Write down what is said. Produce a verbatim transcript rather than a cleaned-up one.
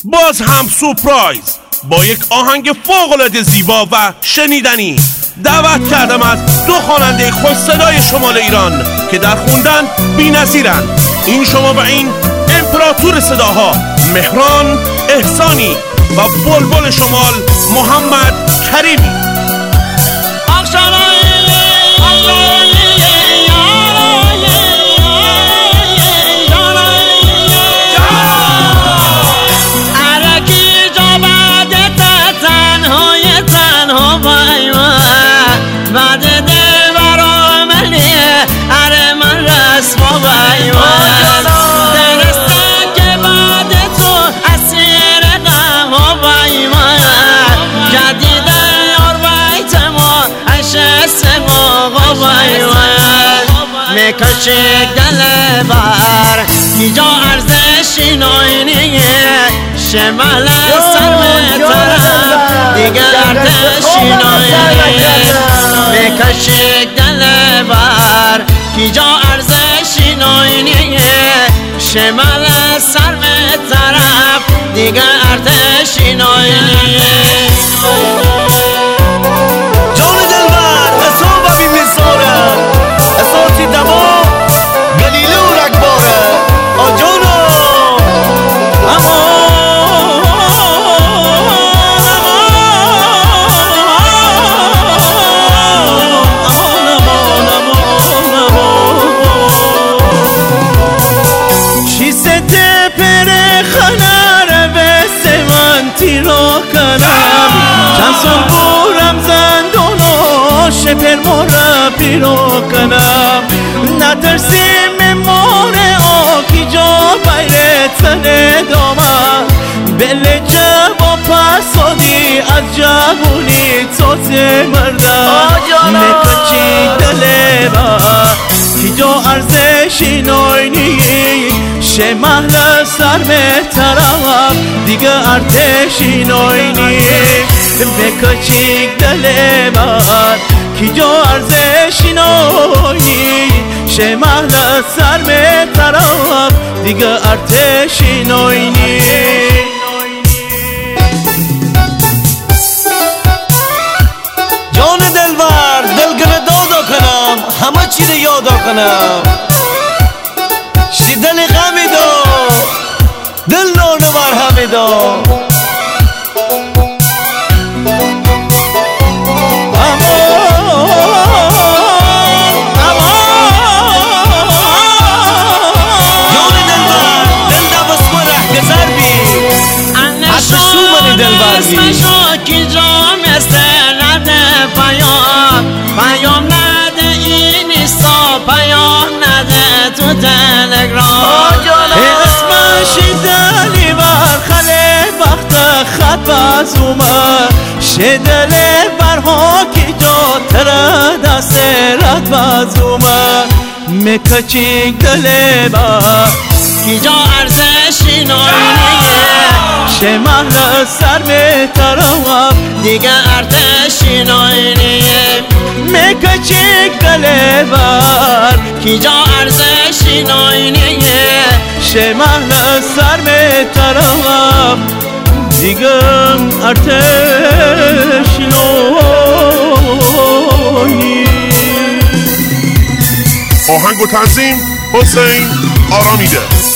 باز هم سورپرایز با یک آهنگ فوق‌العاده زیبا و شنیدنی. دعوت کردم از دو خواننده خوش صدای شمال ایران که در خوندن بی‌نظیرن. این شما و این امپراتور صداها مهران احسانی و بلبل شمال محمد کریمی. میکشی گله بر اینجا ارزشی ناینیه شمال سرم طرف دیگه ارزشی ناینیه میکشی گله بر اینجا ارزشی ناینیه شمال سرم طرف دیگه ارزشی ناینیه. جان دلبر حساب بی مثاله اساتی دما گلیله و رگباره آجانا چی سته پره خنره بسته من تیرا کنم چند سال بورم زندانو شپر ماره پیرو کنم نترسیم ماره آکی جا بایره تنه دامم بله جبا پسادی از جبونی توته مردم نکچی دله با کی جا ارزشی نوینی شمال سرم طرف دیگه ارتشی نوینی بکچی دله بار کی جا ارزشی نوینی شمال سرم طرف دیگه ارتشی نوینی. جان دلبر دلگره دادا کنم همه چی ده یادا کنم شی دل غمی دا دل نانه بر همی دا کی جام استرد پیام پیام نده این ایستا پیام نده تو تلگرام اسمش دلی بر خله وقت خط بازومه شدله برها کی جا تر دست رد بازومه مکچیک دلی بر کی جا ارزشی نوینیه شمال سرم طرف دیگه ارتشی نوینیه مکچیک دلی بر کی جا ارزشی نوینیه شمال سرم طرف دیگه ارتشی نوینی. آهنگ و تنظیم حسین آرامیده.